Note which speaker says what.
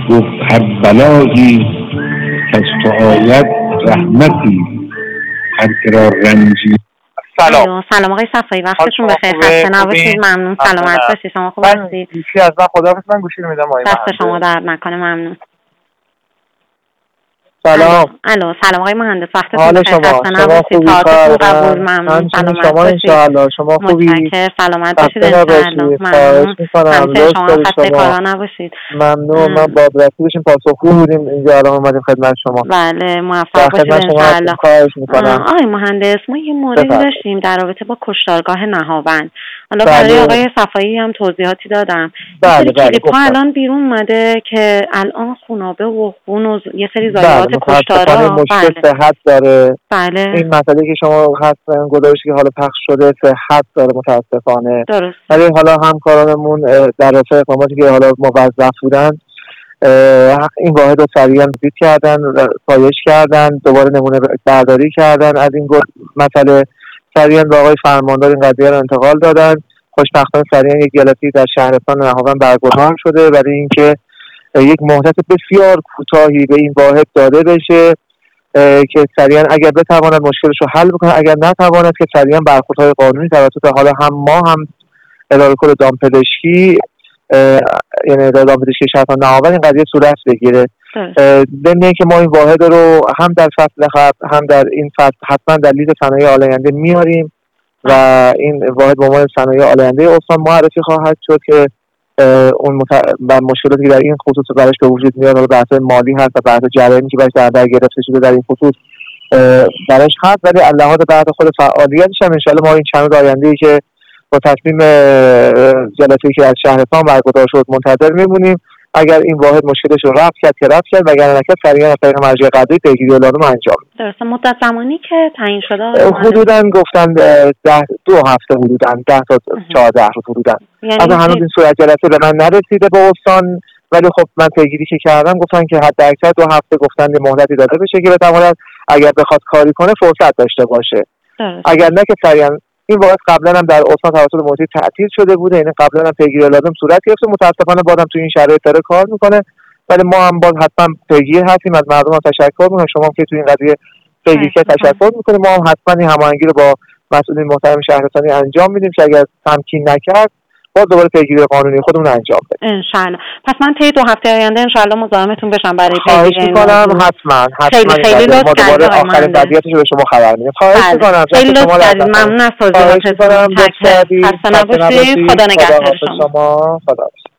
Speaker 1: گفت هر بلایی که از تو آید رحمتی، هر که را رنجی.
Speaker 2: سلام آقای صفایی، وقتتون بخیر، خسته نباشید. ممنون، سلامت باشید. شما خوب هستید؟
Speaker 3: گوشی از من خداحافظ، من گوشی رو میدم آقای
Speaker 2: دست شما درد نکنه. ممنون.
Speaker 3: سلام.
Speaker 2: سلام آقای مهندس، وقتتون
Speaker 3: بخیر،
Speaker 2: خسته نباشید. تارتون قبول. ممنون، سلامت باشید.
Speaker 3: انشاءالله شما خوبی؟
Speaker 2: متشکرم، سلامت باشید انشاءالله.
Speaker 3: خواهش میکنم. لطف
Speaker 2: شما
Speaker 3: دارید
Speaker 2: خسته
Speaker 3: شما.
Speaker 2: کارا نباشید.
Speaker 3: ممنون. من با رسیدشون پاسخگو بودیم، اینجا الان اومدیم خدمت شما.
Speaker 2: بله، موفق باشید انشاءالله.
Speaker 3: خواهش میکنم.
Speaker 2: آقای مهندس، ما یه موردی داشتیم در رابطه با کشتارگاه نهاوند. حالا برای آقای صفایی هم توضیحاتی دادم.
Speaker 3: بله
Speaker 2: کلیپ‌ها الان بیرون اومده که الان خونابه و خون و یه سری ضایعات کشتارا
Speaker 3: مشکل صحت داره.
Speaker 2: بله.
Speaker 3: این مسئله که شما حتما گزارشی که حالا پخش شده صحت داره متاسفانه.
Speaker 2: درست.
Speaker 3: ولی حالا همکارانمون در راسته اقداماتی که حالا موظف بودن این واحد رو سریعا ویزیت کردن، پایش کردن، دوباره نمونه برداری کردن از این مسئله، سریعا به آقای فرماندار این قضیه رو انتقال دادن. خوشبختانه سریعا یک جلسه در شهرستان نهاوند برگزار شده برای اینکه یک مهلت بسیار کوتاهی به این واحد داده بشه که سریعا اگر بتواند مشکلش رو حل بکنه، اگر نتواند که سریعا برخوردهای قانونی توسط حالا هم ما هم اداره کل دامپزشکی یعنی اداره دامپزشکی شهرستان نهاوند این قضیه صورت بگیره. ضمن که ما این واحد رو هم در فصل قبل هم در این فصل حتما در لیست صنایع آلاینده میاریم و این واحد به عنوان صنایع آلاینده استان معرفی خواهد شد که اون مشکلاتی که در این خصوص براش به وجود میاد، حالا بحث مالی هست و بحث جریانی که براش در گرفته شده در این خصوص براش هست، ولی لحاظ بعد خود فعالیتش هم ان ما این چند روز آینده‌ای که با تصمیم جلسه‌ای که از شهرستان برگزار شد منتظر میمونیم. اگر این واحد مشکلش رو رفع کرد و اگر نکرد سریعا از طریق مرجع قضایی پیگیری لازم انجام میشه.
Speaker 2: درسته. مدت زمانی که تعیین شده
Speaker 3: حدوداً گفتن 2 هفته، حدوداً 10 تا 14 روز حدوداً. از هنوز این صورت جلسه به من نرسیده به استان، ولی خب من پیگیری که کردم گفتن که حد اکثر 2 هفته گفتن مهلتی داده بشه که بتواند اگر بخواد کاری کنه فرصت داشته باشه. اگر نه که سریعا این واقعا قبلا هم در استان توسط محیط تعطیل شده بوده، یعنی قبلا هم پیگیری لازم صورت گرفته، متاسفانه بازم تو این شرایط داره کار میکنه، ولی ما هم باز حتما پیگیر هستیم. از مردم هم تشکر میکنم، شما که تو این قضیه پیگیری تشکر میکنیم. ما هم حتما این هماهنگی رو با مسئولین محترم شهرستانی انجام میدیم که اگر تمکین نکرد باز دوباره پیگیری قانونی خودمون انجام بدیم ان
Speaker 2: شاءالله. پس من طی 2 هفته آینده ان شاءالله مزاحمتون بشم برای پیگیری.
Speaker 3: خواهش میکنم. حتما
Speaker 2: خیلی لطف
Speaker 3: کردید. آخرین وضعیتش رو به شما خبر میدم. خواهش میکنم.
Speaker 2: خیلی لطف کردید. ممنون از توضیحاتتون. خسته نباشید. خدا نگهدار شما.
Speaker 3: خدا